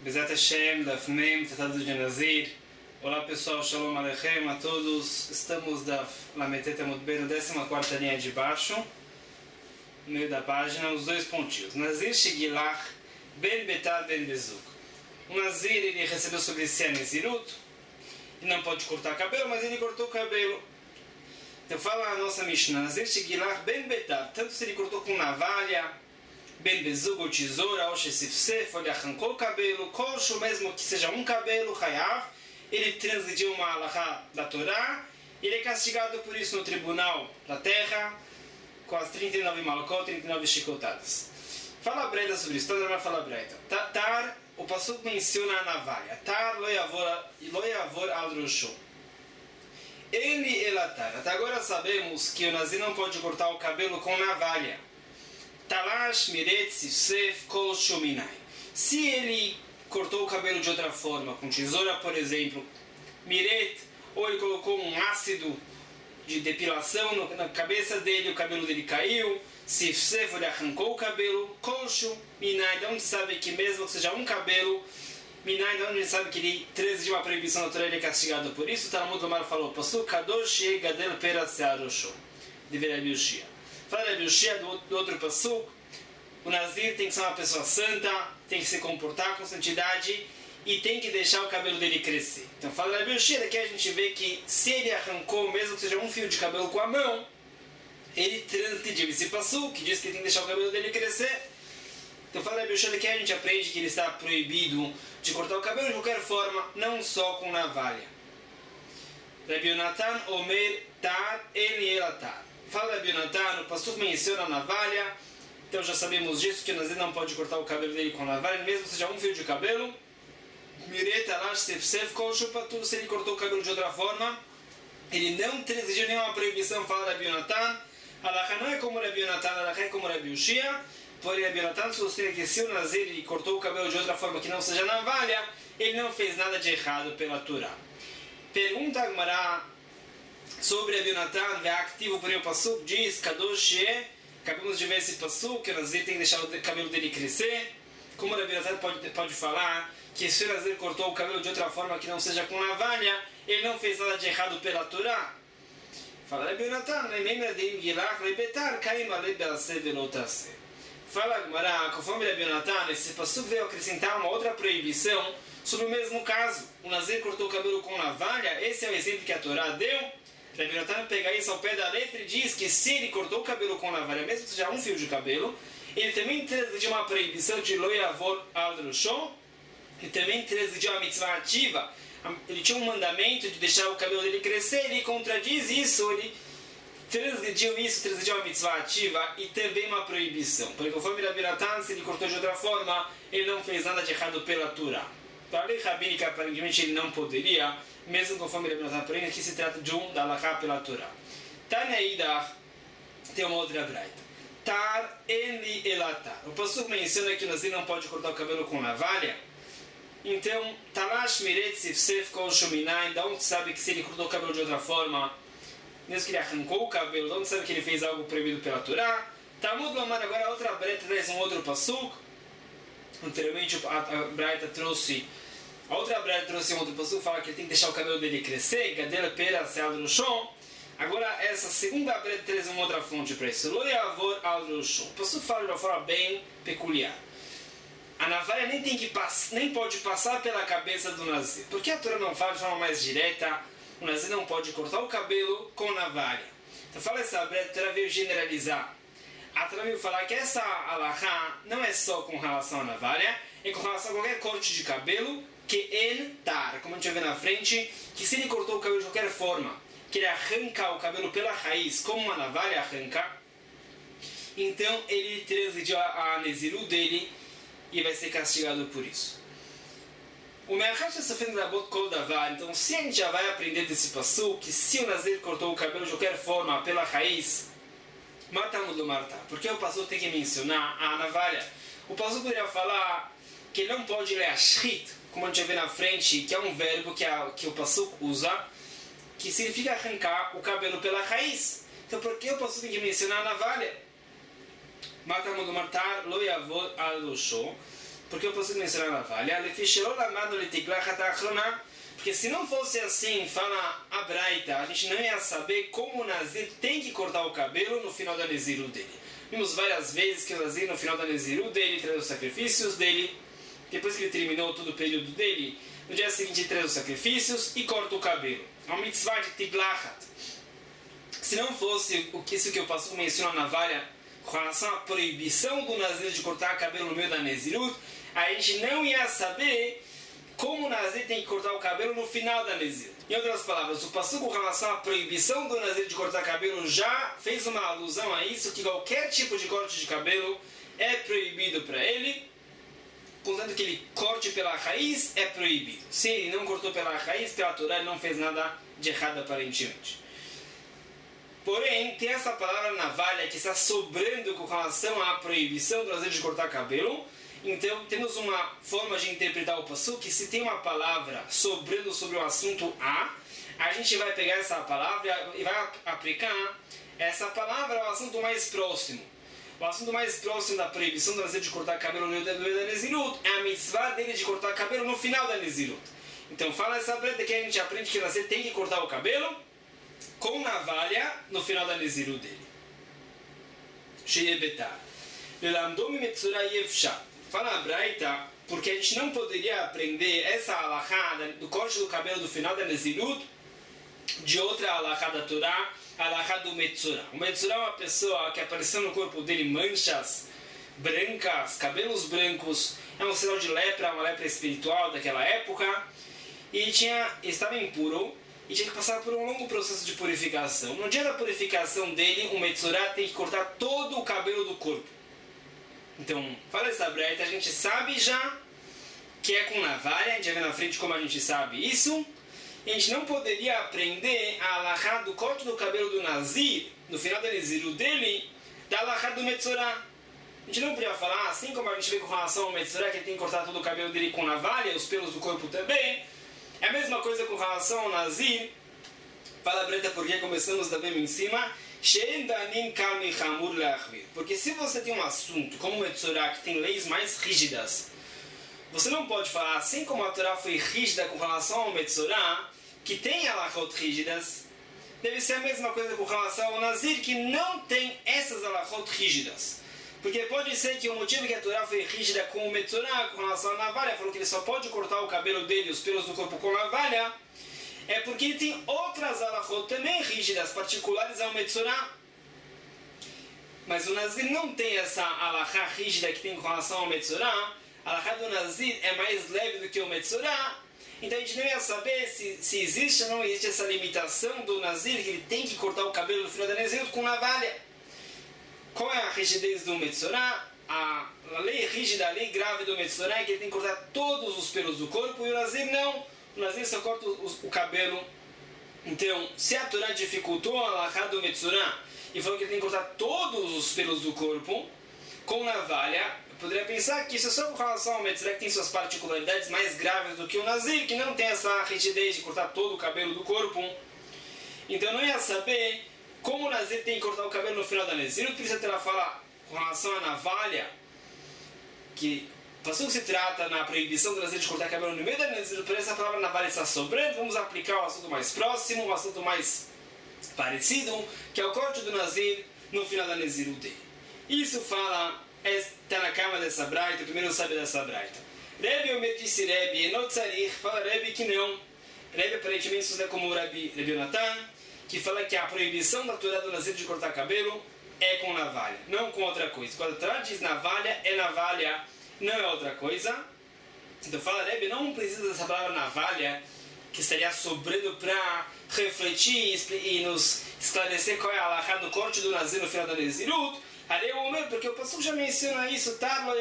Bezat Hashem, Daf Mem, Tratado de Nazir. Olá pessoal, Shalom Aleichem a todos. Estamos da Lametet Amud Bet, na 14ª linha de baixo, no meio da página, os dois pontinhos. Nazir Shegilach, Ben Betar Ben Bezuk. O Nazir, ele recebeu sobre si a Nezirut, e não pode cortar cabelo, mas ele cortou o cabelo. Então fala a nossa Mishnah, Nazir Shegilach, Ben Betar, tanto se ele cortou com navalha, Ben Bezug ou tesoura, ou Shesifsef, ele arrancou o cabelo, colcho, mesmo que seja um cabelo, Hayav, ele transgrediu uma halakha da Torá, ele é castigado por isso no tribunal da terra, com as 39 malkot, 39 chicotadas. Fala a Breda sobre isso, toda hora fala a Breda. Tar, o Pasuk menciona a navalha. Tar lo yavor al rosho. Ele elatar. Até agora sabemos que o Nazir não pode cortar o cabelo com navalha. Talash, miret, sifsef, kol, shuminai. Se ele cortou o cabelo de outra forma, com tesoura, por exemplo, miret, ou ele colocou um ácido de depilação na cabeça dele, o cabelo dele caiu, sifsef, ele arrancou o cabelo, kol, shuminai, de onde sabe que mesmo que seja um cabelo, minai, de onde sabe que ele transgrediu uma proibição natural, ele é castigado por isso. O Talmud Lomar falou, Pasuk kadosh gadel pera searosho, deveria Biushia. Fala de Biushia do outro Pasuk, o Nazir tem que ser uma pessoa santa, tem que se comportar com santidade e tem que deixar o cabelo dele crescer. Então fala de Biushia, daqui a gente vê que se ele arrancou, mesmo que seja um fio de cabelo com a mão, ele transgrediu esse Pasuk, que diz que tem que deixar o cabelo dele crescer. Então fala de Biushia, daqui a gente aprende que ele está proibido de cortar o cabelo de qualquer forma, não só com navalha. Rabbi Yonatan Omer Tar Eli Elatar. Fala Rabbi Yonatan, o Pasuk menciona a navalha, então já sabemos disso, que o Nazir não pode cortar o cabelo dele com navalha, mesmo que seja um fio de cabelo. Miret Alash Sefsef Kol Shupatu, se ele cortou o cabelo de outra forma, ele não transgrediu nenhuma proibição, fala Rabbi Yonatan. Halakha não é como Rabbi Yonatan, Halakha é como Rabbi Ushia. Porém, Rabbi Yonatan sustenta que se o Nazir ele cortou o cabelo de outra forma que não seja navalha, ele não fez nada de errado pela Torá. Pergunta a Gemara sobre Rabbi Yonatan, activo por o Pasuk, diz, Kadosh acabamos de ver esse Pasuk, que o Nazir tem que deixar o cabelo dele crescer. Como Rabbi Yonatan pode falar que se o Nazir cortou o cabelo de outra forma que não seja com navalha, ele não fez nada de errado pela Torá. Fala Rabbi Yonatan, lembra de Imgilach, Lebetar, Kaim Ale Be'aseh Ve'lo-taseh. Fala Gemara, conforme Rabbi Yonatan, esse Pasuk veio acrescentar uma outra proibição sobre o mesmo caso. O Nazir cortou o cabelo com navalha, esse é o exemplo que a Torá deu. Rabbi Yonatan pega isso ao pé da letra e diz que se ele cortou o cabelo com navalha, mesmo que seja um fio de cabelo, ele também transgrediu uma proibição de lo yavor al rosho, ele também transgrediu a mitzvah ativa. Ele tinha um mandamento de deixar o cabelo dele crescer, ele contradiz isso, ele transgrediu a mitzvah ativa e também uma proibição. Porque conforme Rabbi Yonatan, se ele cortou de outra forma, ele não fez nada de errado pela Torá. Para a lei rabínica, aparentemente ele não poderia, mesmo conforme Rabbi Yonatan aprende, que se trata de um da halakha pela Torá. Tanya Idach tem uma outra braita. Tar Eli Elatar. O Pasuk menciona que o Nazir não pode cortar o cabelo com navalha. Então, Talash Miret Sifsef Kol Shuminai, da onde sabe que se ele cortou o cabelo de outra forma, mesmo que ele arrancou o cabelo, não sabe que ele fez algo proibido pela Torá. Talmud Lomar, agora a outra Braita traz um outro Pasuk. Anteriormente a Braita trouxe, a outra Braita trouxe um outro Pasuk, fala que ele tem que deixar o cabelo dele crescer, Gadela Pera Seal do chão. Agora essa segunda Braita traz uma outra fonte para isso. Lo Yavor al Rosho. O Pasuk fala de uma forma bem peculiar. A navalha nem pode passar pela cabeça do Nazir. Por que a Torá não fala de forma mais direta? O Nazir não pode cortar o cabelo com navalha. Então fala essa breta, a Torá veio generalizar. A Torá veio falar que essa halakha não é só com relação à navalha, é com relação a qualquer corte de cabelo, que en tar, como a gente vai ver na frente, que se ele cortou o cabelo de qualquer forma, que ele arranca o cabelo pela raiz, como uma navalha arranca, então ele transgrediu a Nezirut dele e vai ser castigado por isso. O Me'achad está sofrendo da bot kol davar, então se a gente já vai aprender desse Pasuk, que se o Nazir cortou o cabelo de qualquer forma, pela raiz, matamos do martar. Porque o Pasuk tem que mencionar a navalha. O Pasuk poderia falar que ele não pode ler ashrit, como a gente vai ver na frente, que é um verbo que o Pasuk usa, que significa arrancar o cabelo pela raiz. Então por que o Pasuk tem que mencionar a navalha? Matamos do martar, lo yavor al rosho. porque eu posso mencionar a navalha? Porque se não fosse assim, fala a Braita, a gente não ia saber como o Nazir tem que cortar o cabelo no final da Nezirut dele. Vimos várias vezes que o Nazir no final da Nezirut dele traz os sacrifícios dele, depois que ele terminou todo o período dele, no dia seguinte ele traz os sacrifícios e corta o cabelo. É uma mitzvah de Tiglachat. Se não fosse isso que eu passo mencionar na navalha, com relação à proibição do Nazir de cortar o cabelo no meio da Nezirut, a gente não ia saber como o Nazir tem que cortar o cabelo no final da Nezirut. Em outras palavras, o passuco com relação à proibição do Nazir de cortar cabelo já fez uma alusão a isso, que qualquer tipo de corte de cabelo é proibido para ele, contanto que ele corte pela raiz, é proibido. Se ele não cortou pela raiz, pela Torá, ele não fez nada de errado aparentemente. Porém, tem essa palavra navalha que está sobrando com relação à proibição do Nazir de cortar cabelo. Então, temos uma forma de interpretar o passuco que se tem uma palavra sobrando sobre o assunto a gente vai pegar essa palavra e vai aplicar essa palavra ao assunto mais próximo. O assunto mais próximo da proibição do Nazir de cortar cabelo no meio da Nezirut é a mitzvah dele de cortar cabelo no final da Nezirut. Então, fala essa preta que a gente aprende que o Nazir tem que cortar o cabelo com navalha no final da Nezirut dele. Sheyebetar. Lelamdomi metzura yevshat. Fala a Braita, porque a gente não poderia aprender essa alahá do corte do cabelo do final da Nezirut de outra alahá da Torá, a alahá do Metzura. O Metzura é uma pessoa que apareceu no corpo dele manchas brancas, cabelos brancos, é um sinal de lepra, uma lepra espiritual daquela época, e estava impuro e tinha que passar por um longo processo de purificação. No dia da purificação dele, o Metzura tem que cortar todo o cabelo do corpo. Então, fala essa Braita, a gente sabe já que é com navalha, a gente vai ver na frente como a gente sabe isso. E a gente não poderia aprender a alahá do corte do cabelo do Nazir, no final da Nezirut dele, da alahá do Metzorá. A gente não poderia falar, assim como a gente vê com relação ao Metzorá, que ele tem que cortar todo o cabelo dele com navalha, os pelos do corpo também. É a mesma coisa com relação ao Nazir. Fala a Braita porque começamos também em cima. Porque se você tem um assunto como o Metzorá, que tem leis mais rígidas, você não pode falar, assim como a Torá foi rígida com relação ao Metzorá, que tem alahot rígidas, deve ser a mesma coisa com relação ao Nazir, que não tem essas alahot rígidas. Porque pode ser que o motivo que a Torá foi rígida com o Metzorá, com relação à navalha, falou que ele só pode cortar o cabelo dele, os pelos do corpo com navalha, é porque ele tem outras alahot também rígidas, particulares ao Metzorá. Mas o Nazir não tem essa alahá rígida que tem com relação ao Metzorá. A alahá do Nazir é mais leve do que o Metzorá. Então a gente não ia saber se existe ou não existe essa limitação do Nazir, que ele tem que cortar o cabelo no final da Nezirut com navalha. Qual é a rigidez do Metzorá? A lei rígida, a lei grave do Metzorá é que ele tem que cortar todos os pelos do corpo, e o Nazir não. O Nazir só corta o cabelo. Então, se a Torá dificultou a alahá do Metzorá e falou que ele tem que cortar todos os pelos do corpo com navalha, eu poderia pensar que isso é só com relação ao Metzorá, que tem suas particularidades mais graves do que o Nazir, que não tem essa rigidez de cortar todo o cabelo do corpo. Então, eu não ia saber como o Nazir tem que cortar o cabelo no final da Nezirut. Por isso a Torá fala com relação à navalha, que passuco se trata na proibição do Nazir de cortar cabelo no meio da Nezirut. Por essa palavra navalha está sobrando. Vamos aplicar o assunto mais próximo, o assunto mais parecido, que é o corte do Nazir no final da Nezirut dele. Isso fala, está na cama dessa Braita, o primeiro sábio dessa Braita. Rebbe Omer disse Rebbe, Enotzarich, fala Rebbe que não. Rebbe aparentemente isso é como o Rebbe Yonatan, que fala que a proibição da Torá do Nazir de cortar cabelo é com navalha, não com outra coisa. Quando a Torá diz navalha, é navalha, não é outra coisa. Então fala Rebbe, não precisa dessa palavra navalha, que estaria sobrando para refletir e nos esclarecer qual é a alahá do corte do Nazir no final da Nezirut. Ali é o Omer, porque o passuco já menciona isso,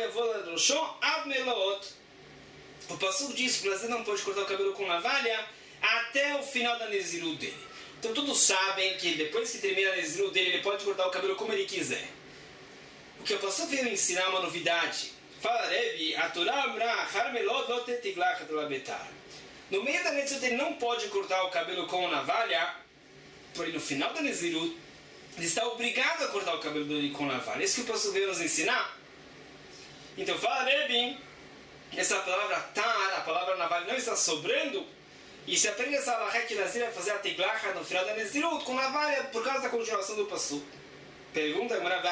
o passuco diz que o Nazir não pode cortar o cabelo com navalha até o final da Nezirut dele. Então todos sabem que depois que termina a Nezirut dele, ele pode cortar o cabelo como ele quiser. O que o passuco veio ensinar é uma novidade. Fala Rebbe, a Torá amra harmelot lo tetiglachat labetar. No meio da Nezirut ele não pode cortar o cabelo com navalha, porém no final da Nezirut ele está obrigado a cortar o cabelo dele com navalha. É isso que o pastor veio nos ensinar. Então fala Rebbe essa palavra tar, a palavra navalha, não está sobrando, e se aprende essa alahá que Nazir vai fazer a tiglacha no final da Nezirut com navalha por causa da continuação do passuco. Pergunta,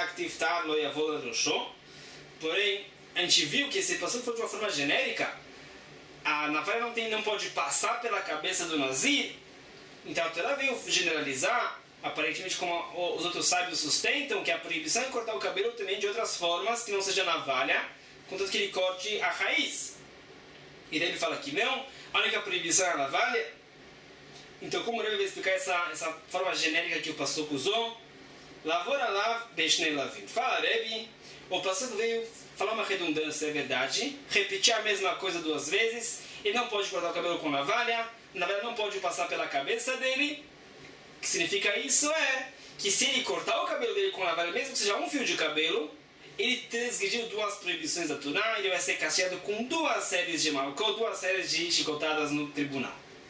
porém, a gente viu que esse passuco foi de uma forma genérica, a navalha não pode passar pela cabeça do Nazir, então a Torá veio generalizar, aparentemente como os outros sábios sustentam, que a proibição é cortar o cabelo também de outras formas, que não seja navalha, contanto que ele corte a raiz. E daí ele fala que não, a única proibição é a navalha. Então como ele vai explicar essa forma genérica que o pastor usou? Lavora lav beshnei lavim. Fala Rebbe, o pastor veio falar uma redundância, é verdade, repetir a mesma coisa duas vezes, ele não pode cortar o cabelo com navalha não pode passar pela cabeça dele. O que significa isso é que se ele cortar o cabelo dele com navalha, mesmo que seja um fio de cabelo, ele transgrediu duas proibições da Torá, ele vai ser castigado com 2 séries de malcot, 2 séries de chicotadas no tribunal.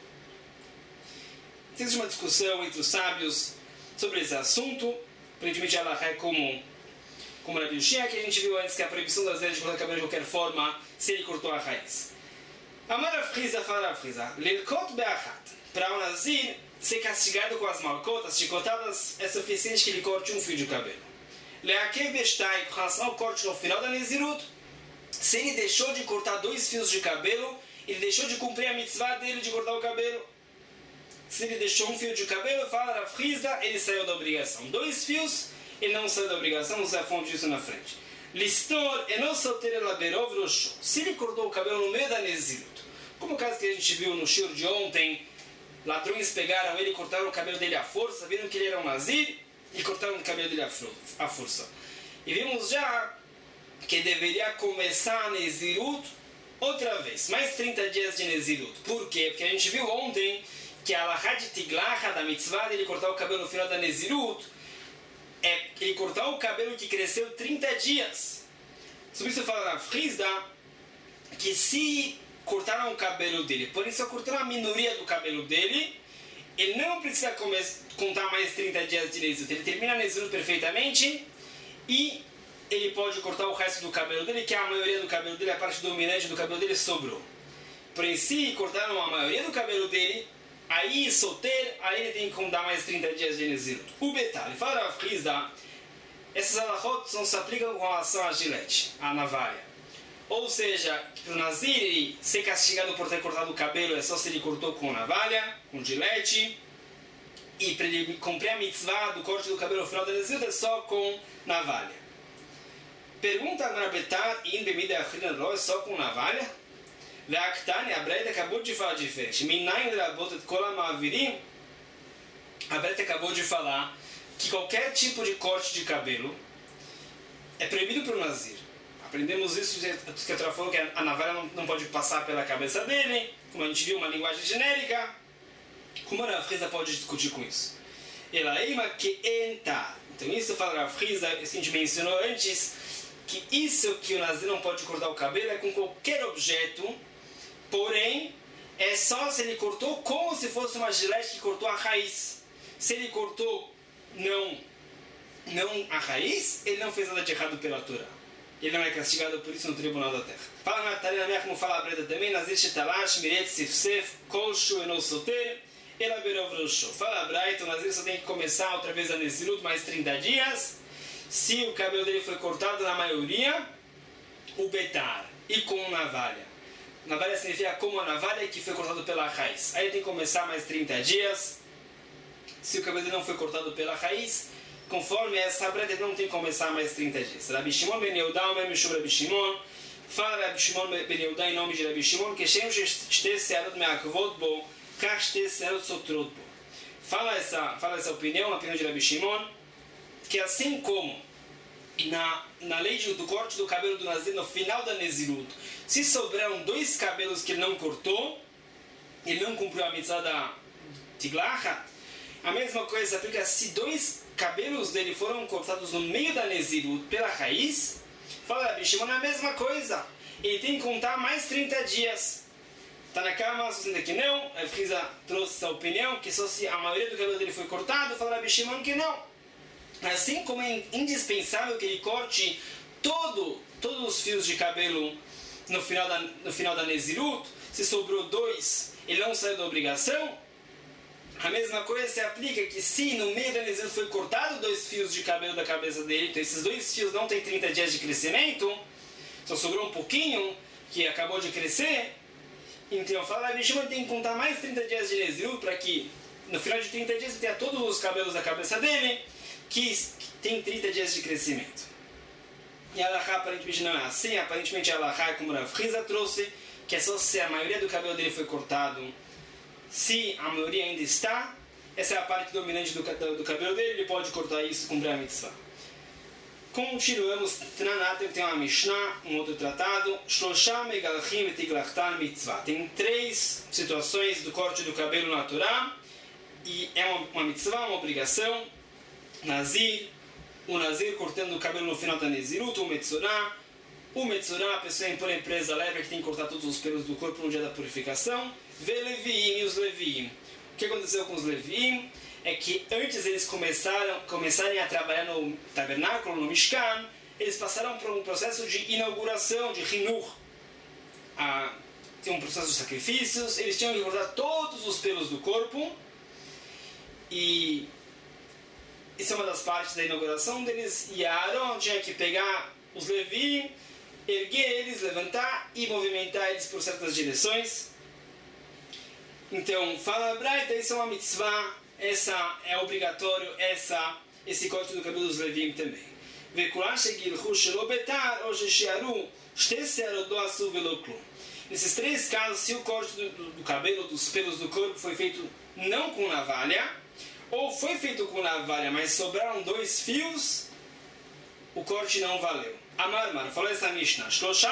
Existe uma discussão entre os sábios sobre esse assunto. Aparentemente ela é como na Biushia, que a gente viu antes, que a proibição das vezes de cortar o cabelo de qualquer forma, se ele cortou a raiz. Amar Afriza fala Afriza, Lilkot be'achat, para o Nazir ser castigado com as malcot, as chicotadas, é suficiente que ele corte um fio de cabelo. Leakev bestai, com relação ao corte no final da Nezirut, se ele deixou de cortar 2 fios de cabelo, ele deixou de cumprir a mitzvah dele de cortar o cabelo. Se ele deixou um fio de cabelo, fala Afriza, ele saiu da obrigação. 2 fios, ele não saiu da obrigação, você afonde isso na frente. Listor, e não solteiro laberov roxo. Se ele cortou o cabelo no meio da Nezirut, como o caso que a gente viu no shiur de ontem, ladrões pegaram ele e cortaram o cabelo dele à força, viram que ele era um nazir e cortaram o cabelo dele à força. E vimos já que deveria começar a Nezirut outra vez, mais 30 dias de Nezirut. Por quê? Porque a gente viu ontem que a alahá de tiglacha, da mitzvah dele cortar o cabelo no final da Nezirut, é ele cortar o cabelo que cresceu 30 dias. Sobre isso fala na Frisda que se cortaram o cabelo dele, porém só cortaram a minoria do cabelo dele, ele não precisa contar mais 30 dias de Nezirut. Ele termina a Nezirut perfeitamente e ele pode cortar o resto do cabelo dele, que a maioria do cabelo dele, a parte dominante do cabelo dele sobrou. Porém, se cortaram a maioria do cabelo dele, aí solteiro, aí ele tem que contar mais 30 dias de Nezirut. O Betal, ele fala a Frisda, essas alahot não se aplicam com relação à gilete, à navalha. Ou seja, para o Nazir ele ser castigado por ter cortado o cabelo é só se ele cortou com navalha, com gilete, e para ele cumprir a mitzvah do corte do cabelo no final da Nezirut é só com navalha. Pergunta agora Betal, in bemida achrina lo, é só com navalha? Ve'aktani, a Breta acabou de falar diferente. Minayin rabotet kol ha'ma'avirim, a Breta acabou de falar que qualquer tipo de corte de cabelo é proibido para o Nazir. Aprendemos isso, que a Torá falou que a navalha não pode passar pela cabeça dele, como a gente viu, uma linguagem genérica. Como a Rav Hizda pode discutir com isso? Elaima que entar. Então isso fala Rav Hizda, isso a gente mencionou antes, que isso que o Nazir não pode cortar o cabelo é com qualquer objeto, porém é só se ele cortou como se fosse uma gilete que cortou a raiz. Se ele cortou não a raiz, ele não fez nada de errado pela Torá. Ele não é castigado por isso no tribunal da terra. Fala na Tarina, como fala a Breta também, Nazir Shetalash, Miret Sifsef, Kolshu e Nosoter, Elaberov Roshô. Fala a Breta, o Nazir só tem que começar outra vez a Nezirut mais 30 dias, se o cabelo dele foi cortado na maioria, o Betar, e com navalha. Navalha significa como a navalha que foi cortado pela raiz. Aí ele tem que começar mais 30 dias, se o cabelo dele não foi cortado pela raiz, conforme essa Breta ele não tem que começar mais 30 dias. Rabi Shimon ben Yehudá, o mesmo Rabi Shimon, fala Rabi Shimon ben Yehudá em nome de Rabi Shimon, que Shem shte searot me'akvot bo, kach shte searot sotrot bo. Fala essa opinião, a opinião de Rabi Shimon, que assim como na lei do corte do cabelo do Nazir no final da Nezirut, se sobraram 2 cabelos que ele não cortou, ele não cumpriu a mitzvah da tiglacha, a mesma coisa se aplica se 2 cabelos dele foram cortados no meio da Nezirut pela raiz. Fala Rabi Shimon, é a mesma coisa, ele tem que contar mais 30 dias. Tá na cama, sustenta que não. A Friza trouxe essa opinião, que só se a maioria do cabelo dele foi cortado, fala Rabi Shimon que não. Assim como é indispensável que ele corte todos os fios de cabelo no final da Nezirut, se sobrou 2, ele não saiu da obrigação. A mesma coisa se aplica que se no meio da Nezirut foi cortado 2 fios de cabelo da cabeça dele, então esses 2 fios não têm 30 dias de crescimento, só sobrou um pouquinho que acabou de crescer, então fala, a Mishima tem que contar mais 30 dias de Nezirut para que no final de 30 dias ele tenha todos os cabelos da cabeça dele que tem 30 dias de crescimento. E a Alahá aparentemente não é assim, aparentemente a Alahá é como a Rav Hizda trouxe, que é só se a maioria do cabelo dele foi cortado, se a maioria ainda está, essa é a parte dominante do cabelo dele, ele pode cortar isso e cumprir a mitzvah. Continuamos, Tanatem tem uma Mishnah, um outro tratado, Shloshah Megalchim Vetiglachtan Mitzvah. Tem 3 situações do corte do cabelo na Torá, e é uma mitzvah, uma obrigação. Nazir, o Nazir cortando o cabelo no final da Nezirut, o Metzorah, a pessoa impõe a empresa leve que tem que cortar todos os pelos do corpo no dia da purificação. Ve-Leviim e os Leviim. O que aconteceu com os Leviim é que antes eles começarem a trabalhar no tabernáculo, no Mishkan, eles passaram por um processo de inauguração, de Hinur. Tem um processo de sacrifícios, eles tinham que cortar todos os pelos do corpo, e isso é uma das partes da inauguração deles, e Aaron tinha que pegar os Leviim, erguer eles, levantar e movimentar eles por certas direções. Então, fala a Braita, isso é uma mitzvah, essa é obrigatório, esse corte do cabelo dos Leviim também. Nesses 3 casos, se o corte do cabelo, dos pelos do corpo foi feito não com navalha, ou foi feito com navalha, mas sobraram 2 fios, o corte não valeu. Amar, falou essa Mishnah.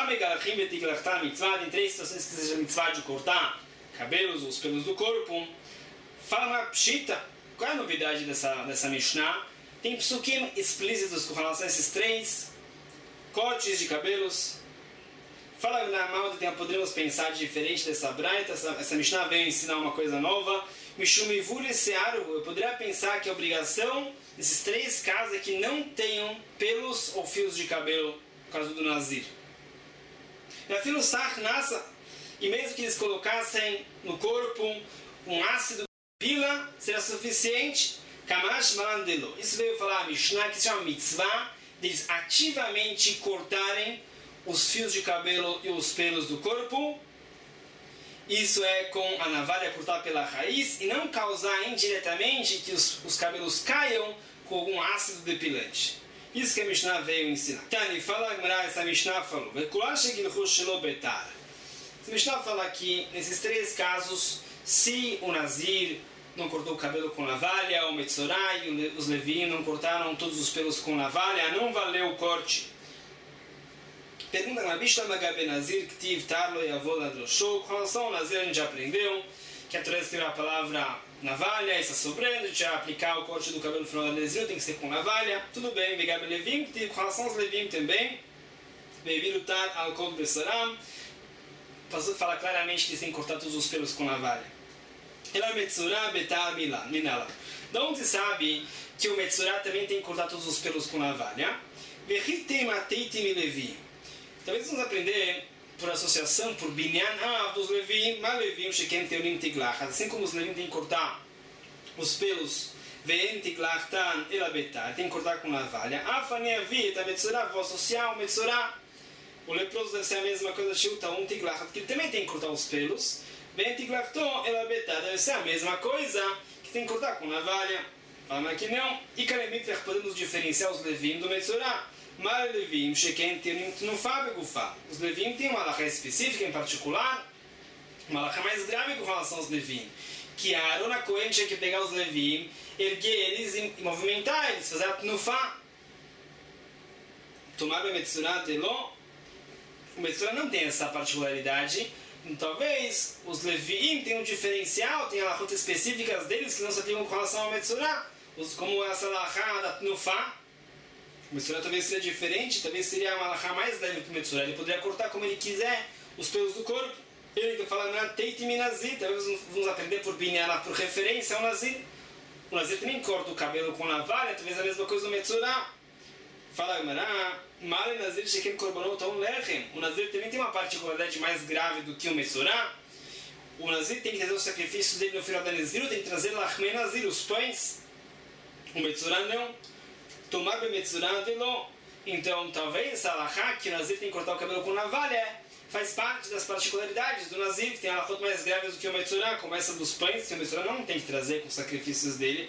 Em 3 situações que seja mitzvah de cortar cabelos, os pelos do corpo. Fala uma pshita. Qual é a novidade dessa Mishnah? Tem psukim explícitos com relação a esses 3 cortes de cabelos. Fala na Malda, podemos pensar diferente dessa braita. Essa Mishnah veio ensinar uma coisa nova. Mishumivule searu. Eu poderia pensar que a obrigação desses 3 casos é que não tenham pelos ou fios de cabelo, no caso do Nazir. E a filo sach nasa. E mesmo que eles colocassem no corpo um ácido pila, será suficiente. Kamash malandelo. Isso veio falar a Mishnah, que se chama mitzvah, deles ativamente cortarem os fios de cabelo e os pelos do corpo. Isso é com a navalha cortar pela raiz e não causar indiretamente que os cabelos caiam com algum ácido depilante. Isso que a Mishnah veio ensinar. Tani, fala essa Mishnah falou. A Mishnah fala que nesses 3 casos, se o Nazir não cortou o cabelo com navalha, o Metzorah e os Leviim não cortaram todos os pelos com navalha, não valeu o corte. Pergunta na Mishnah Magabe Nazir, Ktiv Tarlo e Avola Drosho. Com relação ao Nazir, a gente já aprendeu que a Torá escreveu a palavra navalha, está sobrando, a gente vai aplicar o corte do cabelo no final da Nazir, tem que ser com navalha. Tudo bem, Megabe Levim, Ktiv, com relação aos Levim também. Bevirutar Alkol Besaram. Passou a falar claramente que eles têm que cortar todos os pelos com navalha. Ela Metzorah Betar Minala. De onde se sabe que o Metzorah também tem que cortar todos os pelos com navalha? Vechitem Ateitim Levi. Talvez vamos aprender por associação, por binyan, dos Leviim, mas Leviim Shekem Teorim Tiglach. Assim como os Leviim têm que cortar os pelos, Ve'en Tiglachtan Elabetar, tem que cortar com navalha. Afani Avi, a Metzorah, vou associar o Metzorah. O leproso deve ser a mesma coisa, Shilta Tiglach, que ele também tem que cortar os pelos. Ve'en Tiglachton Elabetar, deve ser a mesma coisa, que tem que cortar com navalha. Fala que não. E Kalemitra, podemos diferenciar os Leviim do Metzorah. Mas Leviim, Shekem, Teorim, Tnufá, Begufá. Os Leviim têm uma alahá específica, em particular, uma alahá mais grave com relação aos Leviim. Que a Aaron Cohen tinha que pegar os Leviim, erguer eles e movimentar eles, fazer a Tnufá. Tomar o Metzorah Teló. O Metzorah não tem essa particularidade. Então, talvez os Leviim tenham um diferencial, tem alahot específicas deles que não se aplicam com relação ao Metzorah. Como essa alahá da Tnufá. O Metzorah talvez seria diferente, talvez seria uma alahá mais leve para o Metzorah. Ele poderia cortar como ele quiser os pelos do corpo. Ele que fala na Teitim Nazir, talvez vamos aprender por binyan, por referência ao Nazir. O Nazir também corta o cabelo com navalha, talvez a mesma coisa do Metzorah. Fala Gemara, Male Nazir Sheken Korbanot on Lechem. O Nazir também tem uma particularidade mais grave do que o Metzorah. O Nazir tem que trazer os sacrifícios dele no final da Nazir, tem que trazer Lachmei Nazir, os pães. O Metzorah não. Tomar bem Metzorah delo. Então, talvez essa alahá que o Nazir tem que cortar o cabelo com navalha faz parte das particularidades do Nazir, que tem alahot mais graves do que o Metzorah, como essa dos pães, que o Metzorah não tem que trazer com os sacrifícios dele.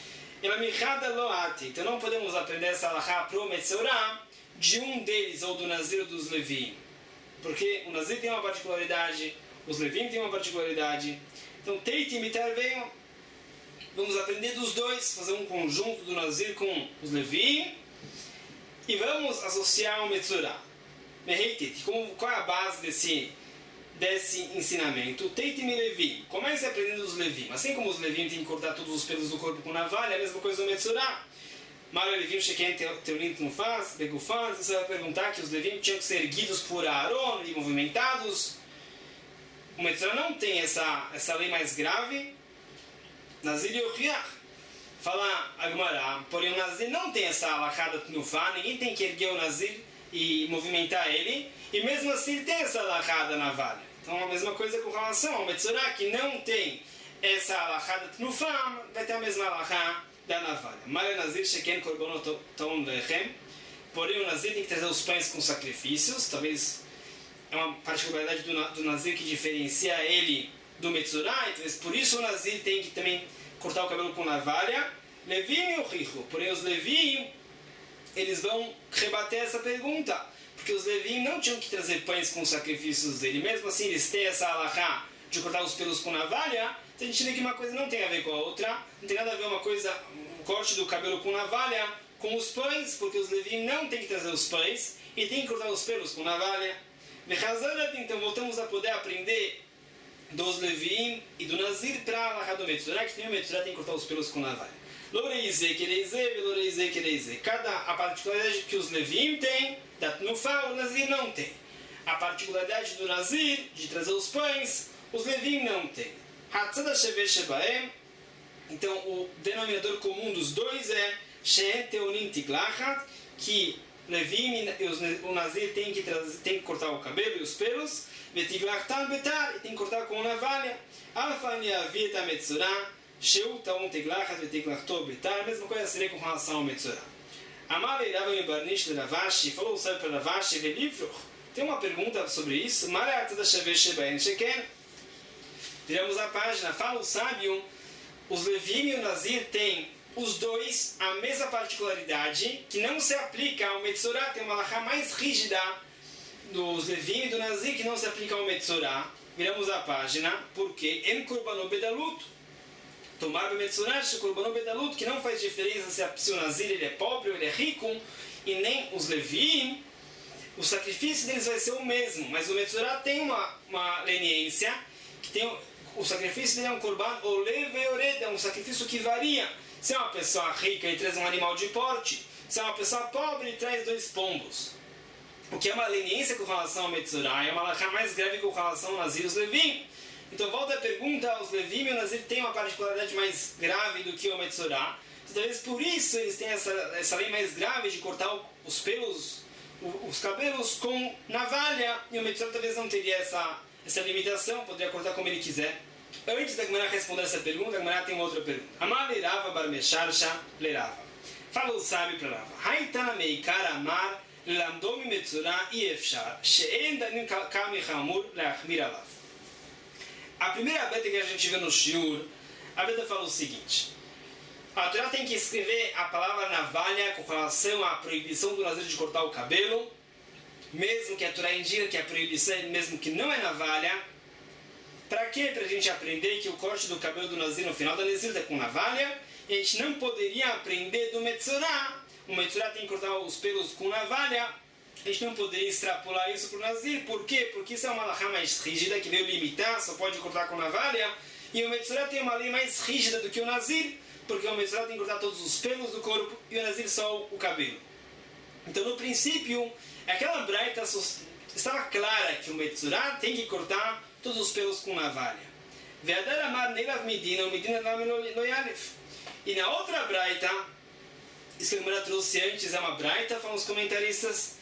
Então não podemos aprender essa alahá para o Metzorah de um deles, ou do Nazir ou dos Levim. Porque o Nazir tem uma particularidade, os Levim têm uma particularidade. Então, Teit imitar veio, vamos aprender dos dois, fazer um conjunto do Nazir com os Levim, e vamos associar o Metzorah. Qual é a base desse ensinamento? Teitim e Levim. Comece aprendendo os Levim. Assim como os Levim têm que cortar todos os pelos do corpo com navalha, é a mesma coisa do Metzorah. Mas o Levim, Sheken Teolim não faz, Begufaz, você vai perguntar que os Levim tinham que ser erguidos por Aaron e movimentados. O Metzorah não tem essa lei mais grave. Nazir e Yochiach. Fala Agmará, porém o Nazir não tem essa alahá Tnufá, ninguém tem que erguer o Nazir e movimentar ele, e mesmo assim ele tem essa alahá da navalha. Então a mesma coisa com relação ao Metzorah, que não tem essa alahá Tnufá, vai ter a mesma alahá da navalha. Mare Nazir Sheken Korbanot Ta'on Lechem, porém o Nazir tem que trazer os pães com sacrifícios, talvez é uma particularidade do Nazir que diferencia ele do Metzorah, então por isso o Nazir tem que também cortar o cabelo com navalha. Levim e o Richo. Porém, os Levim, eles vão rebater essa pergunta. Porque os Levim não tinham que trazer pães com os sacrifícios dele. Mesmo assim, eles têm essa alahá de cortar os pelos com navalha. Então, a gente vê que uma coisa não tem a ver com a outra. Não tem nada a ver uma coisa, o corte do cabelo com navalha, com os pães. Porque os Levim não têm que trazer os pães. E tem que cortar os pelos com navalha. Então, voltamos a poder aprender dos Levim e do Nazir para a alahá do Metzorah, que tem o Metzorah tem que cortar os pelos com navalha. Loreize, quereize, veloreize, quereize. A particularidade que os Levim têm, da Tnufá, o Nazir não tem. A particularidade do Nazir, de trazer os pães, os Levim não têm. Hatzada Sheve Shebaem. Então, o denominador comum dos dois é She'en Teonim Tiglachat, que Levim e o Nazir tem que cortar o cabelo e os pelos, Vetiglachtan Betar, e tem que cortar com navalha. Alfani Avieta Metzorah, Sheu Taon Tiglachat Vetiglachto Betar, a mesma coisa seria com relação ao Metzorah. Amale Rava Mebarnish de Ravashi, falou o sábio para Ravashi, Velivroch. Tem uma pergunta sobre isso? Mare da Sheve Shebaen Sheken. Viramos a página, fala o sábio, os Levim e o Nazir têm os dois a mesma particularidade que não se aplica ao Metzorah, tem uma alahá mais rígida dos Levim e do Nazir que não se aplica ao Metzorah. Viramos a página, porque em Korbanot Bedalut, tomar o Metzorah, Korbanot Bedalut, que não faz diferença se o Nazir ele é pobre ou ele é rico, e nem os Levim, o sacrifício deles vai ser o mesmo, mas o Metzorah tem uma leniência, que tem o sacrifício dele é um Korban Ole Veored, é um sacrifício que varia. Se é uma pessoa rica e traz um animal de porte, se é uma pessoa pobre e traz 2 pombos. O que é uma leniência com relação ao Metzorah, é uma alahá mais grave com relação ao Nazir e os Levim. Então volta a pergunta, os Levim e o Nazir têm uma particularidade mais grave do que o Metzorah. Então, talvez por isso eles têm essa lei mais grave de cortar os pelos, os cabelos com navalha, e o Metzorah talvez não teria essa limitação, poderia cortar como ele quiser. Antes da Gemara responder essa pergunta, a Gemara tem uma outra pergunta. Amar lerava barmesharsha lerava. Fala o sábio para Rava. Haitana meikar amar lamdomi metzorah iefshar she'en danim kami chamur leachmir alav. A primeira beta que a gente vê no shiur, a beta fala o seguinte. A Torá tem que escrever a palavra navalha com relação à proibição do Nazir de cortar o cabelo, mesmo que a Torá indica que a proibição, mesmo que não é navalha. Para quê? Para a gente aprender que o corte do cabelo do Nazir no final da Nazir é com navalha, e a gente não poderia aprender do Metzorah. O Metzorah tem que cortar os pelos com navalha, a gente não poderia extrapolar isso para o Nazir. Por quê? Porque isso é uma alahá mais rígida que veio limitar, só pode cortar com navalha, e o Metzorah tem uma lei mais rígida do que o Nazir, porque o Metzorah tem que cortar todos os pelos do corpo e o Nazir só o cabelo. Então, no princípio, aquela braita estava clara que o Metzorah tem que cortar todos os pelos com navalha. Ve'adar amar neilav medina, o medina name loyalef. E na outra braita, isso que a Gemara trouxe antes é uma braita, falam os comentaristas,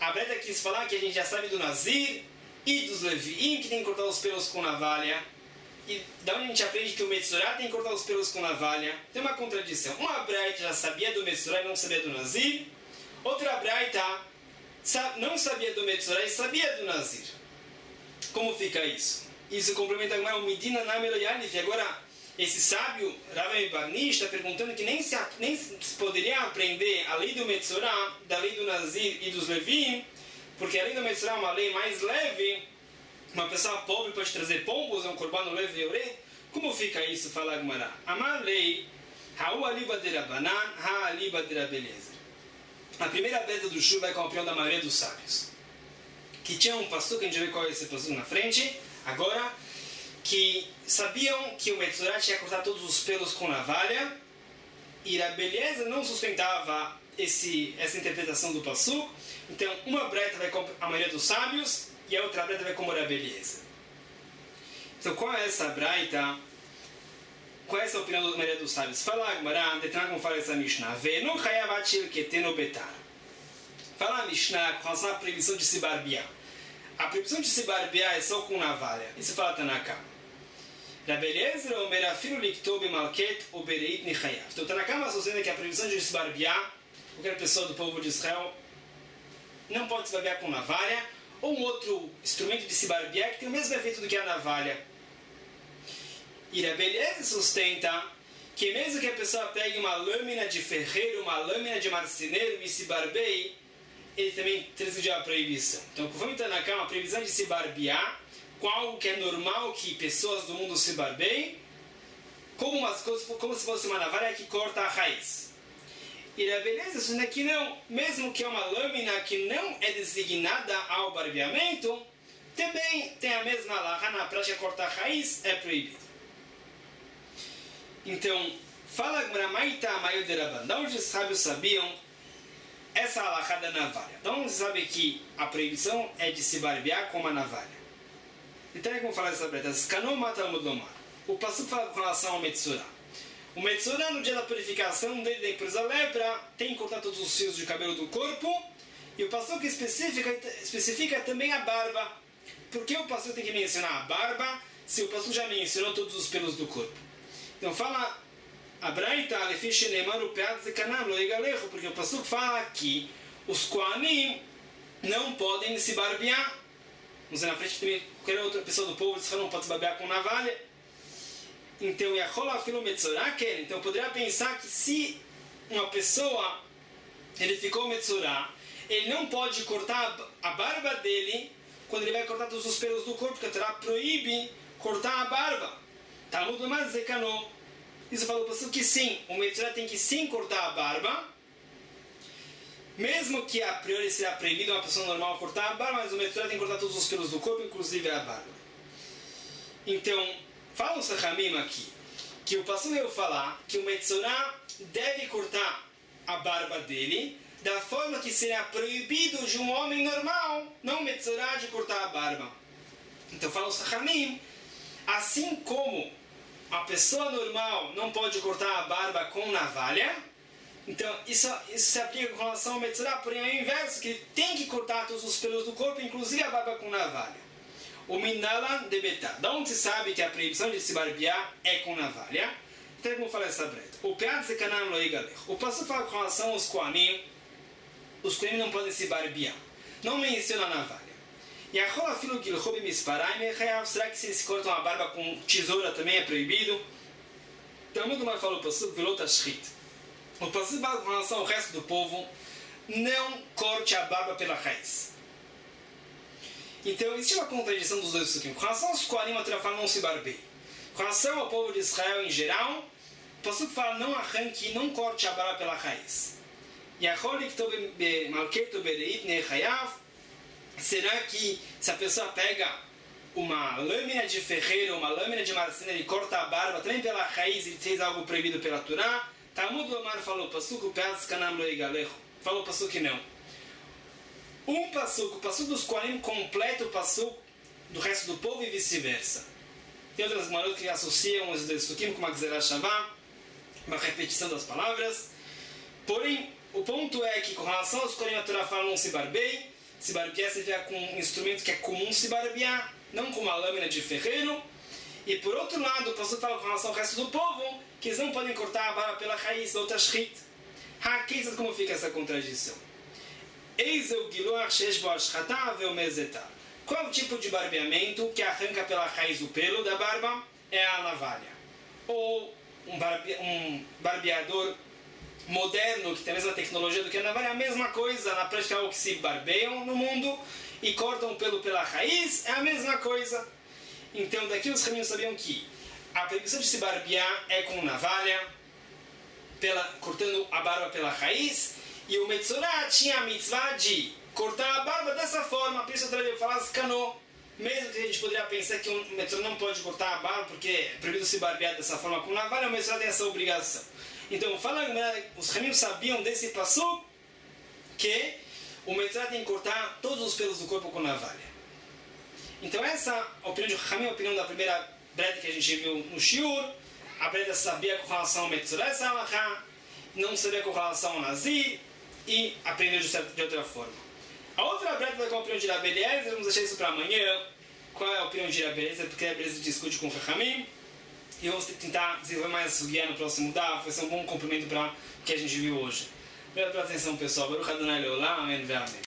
A Breta quis falar que a gente já sabe do Nazir e dos Leviim, que tem que cortar os pelos com navalha. E da onde a gente aprende que o Metzorah tem que cortar os pelos com navalha? Tem uma contradição. Uma Braita já sabia do Metzorah e não sabia do Nazir. Outra Braita não sabia do Metzorah e sabia do Nazir. Como fica isso? Isso complementa o Medina Nameloyalif. E agora, esse sábio, Rav Barni, está perguntando que nem se poderia aprender a lei do Metzorah, da lei do Nazir e dos Levim, porque a lei do Metzorah é uma lei mais leve. Uma pessoa pobre pode trazer pombos, é um corbano leve e orei. Como fica isso? Fala a Gemara. Amar lei, ha'u aliba de Rabanan, ha'aliba de Rabeliezer. A primeira beta do Shu vai com a opinião da maioria dos sábios. Que tinha um pastor, que a gente vê qual é esse pastor na frente, agora, que sabiam que o Metzorah tinha que cortar todos os pelos com navalha, e Rabeliezer não sustentava essa interpretação do pasuk. Então, uma breta vai com a maioria dos sábios, e a outra breta vai com Rabeliezer. Então, qual é essa braita? Qual é essa opinião da maioria dos sábios? Fala a Gemara, detrás como fala essa Mishnah. Ve'enu chayav keteno betar. Fala a Mishnah com relação à proibição de se barbear. A proibição de se barbear é só com navalha. Isso fala Tanakama. Rabeliezer ou merafiru liktob malket ou bereit nichayav. Então Tanakama sustenta que a proibição de se barbear, qualquer pessoa do povo de Israel não pode se barbear com navalha, ou um outro instrumento de se barbear que tem o mesmo efeito do que a navalha. E Rabeliezer sustenta que mesmo que a pessoa pegue uma lâmina de ferreiro, uma lâmina de marceneiro e se barbeie, ele também transgrediu a proibição. Então, conforme Tanakama, a proibição de se barbear com algo que é normal que pessoas do mundo se barbeiem, como se fosse uma navalha que corta a raiz. E Rabeliezer sustenta que não, mesmo que é uma lâmina que não é designada ao barbeamento, também tem a mesma alahá, na prática cortar a raiz é proibido. Então, fala Maita Maio de Rabban, da onde os sábios sabiam essa alahá da navalha? Da onde se sabe que a proibição é de se barbear com uma navalha? Então, como fala essa breta? Skanou mata mudomar. O passuco fala com relação ao Metzorah. O Metzorah, no dia da purificação dele da impureza lepra, tem que cortar todos os fios de cabelo do corpo. E o passuco especifica também a barba. Por que o passuco tem que mencionar a barba se o passuco já mencionou todos os pelos do corpo? Então fala a Braita, porque o passuco fala que os Kohanim não podem se barbear. Vamos ver na frente também, qualquer outra pessoa do povo não pode se barbear com navalha. Então, então poderia pensar que se uma pessoa ele ficou Metzorah, ele não pode cortar a barba dele quando ele vai cortar todos os pelos do corpo, porque a Torá proíbe cortar a barba. Talmud Lomar Zekanou. Isso falou para o que sim, o Metzorah tem que sim cortar a barba, mesmo que a priori será proibido uma pessoa normal cortar a barba, mas o Metzorah tem que cortar todos os pelos do corpo, inclusive a barba. Então, fala o Sachamim aqui, que o pastor veio falar que o Metzorah deve cortar a barba dele, da forma que será proibido de um homem normal, não Metzorah, de cortar a barba. Então fala o Sachamim, assim como a pessoa normal não pode cortar a barba com navalha, então isso se aplica com relação ao Metzorah, porém é o inverso, que ele tem que cortar todos os pelos do corpo, inclusive a barba com navalha. O Mindalan de Betá. Da onde se sabe que a proibição de se barbear é com navalha? Então como fala essa breta? O Pead Zekanan Loigalech. O pastor fala com relação aos Kohanim, os Kohanim não podem se barbear. Não menciona a navalha. E a rola filo gilchobi misparai mechayav. Será que se eles cortam a barba com tesoura também é proibido? Então, muito mais fala o pastor velot ashrit. O pastor fala com relação ao resto do povo, não corte a barba pela raiz. Então, existe uma contradição dos dois psukim. Com relação aos Kohanim, a Torá fala não se barbeie. Com relação ao povo de Israel em geral, o passuco fala não arranque, não corte a barba pela raiz. E a rolik tobe malketo bereit nechayav. Será que se a pessoa pega uma lâmina de ferreiro, uma lâmina de marceneiro e corta a barba também pela raiz e fez algo proibido pela Torá? Talmud Lomar falou, passuco peaz kanam lo igalecho. Falou passuco que não. O passuco dos Kohanim completa o passuco do resto do povo e vice-versa. Tem outras marotas que associam os dois psukim com uma gzerah shavá, uma repetição das palavras. Porém, o ponto é que com relação aos Kohanim a Torá fala não se barbeie, se barbear significa com um instrumento que é comum se barbear, não com uma lâmina de ferreiro. E por outro lado, o pastor fala com relação ao resto do povo, que eles não podem cortar a barba pela raiz, outra shrit. Como fica essa contradição? Qual é o tipo de barbeamento que arranca pela raiz o pelo da barba? É a navalha. Ou um barbeador moderno, que tem a mesma tecnologia do que a navalha, é a mesma coisa, na prática é o que se barbeiam no mundo e cortam o pelo pela raiz, é a mesma coisa. Então daqui os rabinos sabiam que a permissão de se barbear é com navalha, cortando a barba pela raiz, e o Metzorah tinha a mitzvah de cortar a barba dessa forma. Por isso eu falar escanou. Mesmo que a gente poderia pensar que o Metzorah não pode cortar a barba porque é proibido se barbear dessa forma com navalha, o Metzorah tem essa obrigação. Então, os rabinos sabiam desse passo que o Metzorah tem que cortar todos os pelos do corpo com navalha. Então essa opinião de Chachamim é a opinião da primeira breta que a gente viu no Shiur. A breta sabia com relação ao Metzorah essa halachá, não sabia com relação ao Nazir e aprendeu de outra forma. A outra breta com a opinião de Rabbi Eliezer, vamos deixar isso para amanhã. Qual é a opinião de Rabbi Eliezer? Porque Rabbi Eliezer discute com Chachamim. E vamos tentar desenvolver mais essa guia no próximo DAF. Vai ser um bom complemento para o que a gente viu hoje. Obrigado pela atenção, pessoal. Baruch Adonai Leolam. Amém.